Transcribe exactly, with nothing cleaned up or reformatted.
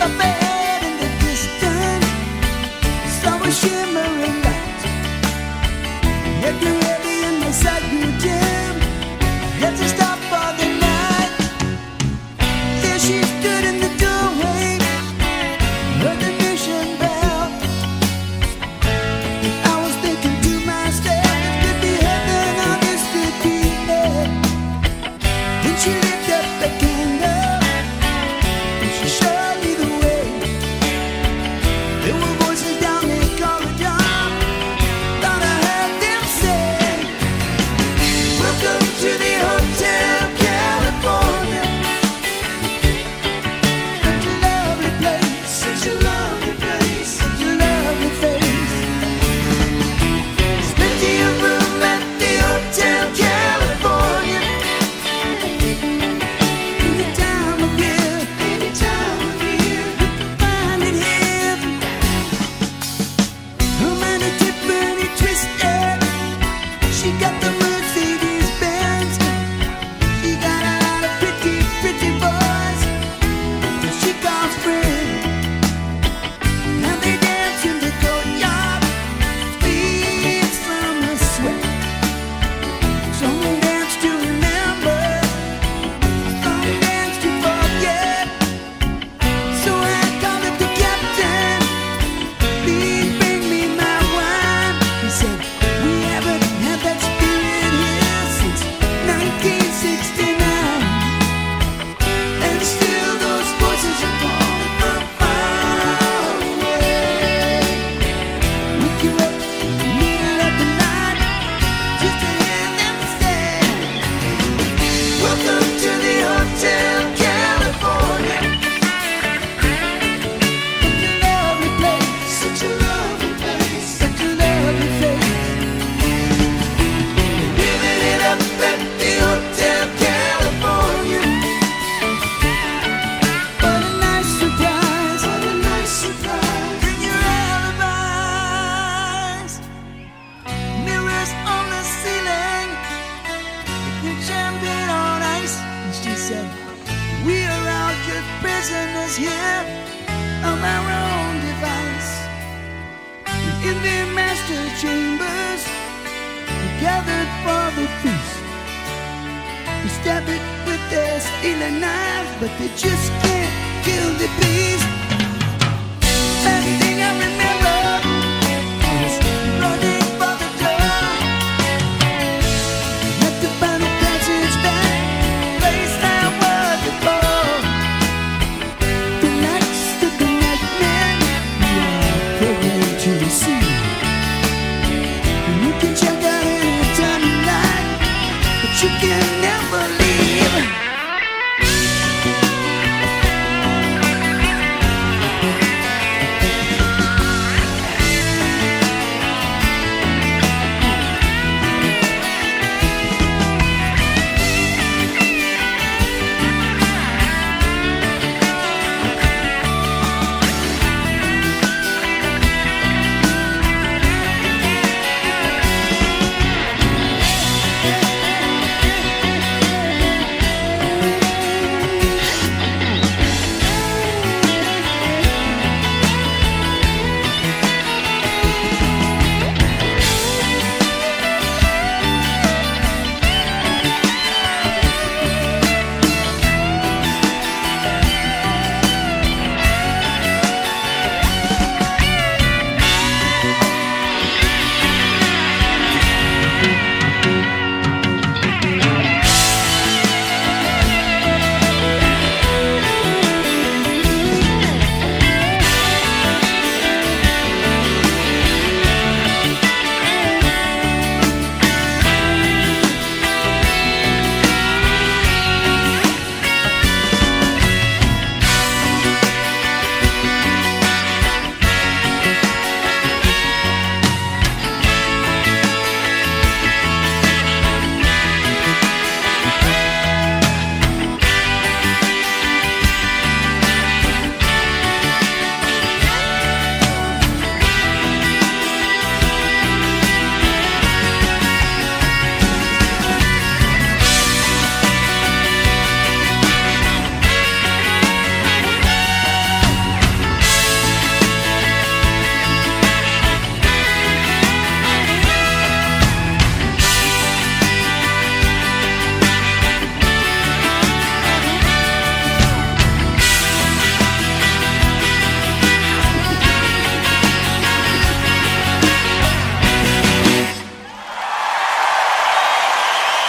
Up ahead in the distance, saw a shimmering light. Head grew heavy and my sight grew dim. Had to stop for the night. There she stood in the doorway, heard the mission bell. I was thinking to myself, it could be heaven or this could be hell. Then she lit up the candle, and she showed me the way. There were voices down the corridor, thought I heard them say, welcome to the Hotel California. Such a lovely place, such a lovely place, such a lovely face. There's plenty of room at the Hotel California. Any time of year, any time of year, you can find it here. Her mind is Tiffany twisted. She got the Mercedes Benz. She got a lot of pretty, pretty boys that she calls friends. Now they dance in the courtyard, sweet summer sweat. Some dance to remember, some dance to forget. So I called up the captain, please bring me my wine. He said, we haven't had that spirit here since nineteen sixty-nine. And still those voices are calling from far away. Wake you up in the middle of the night just to hear them say, welcome to the Hotel California. Such a lovely place, such a lovely place, such a lovely face. Living it up at the Hotel California. What a nice surprise, what a nice surprise. Bring your alibis. Mirrors on the ceiling, picnic champagne on ice. And she said, we are all just prisoners here of our own device. And in their master chambers, we gathered for the feast. We stab it with their stealing knives, but they just can't kill the beast.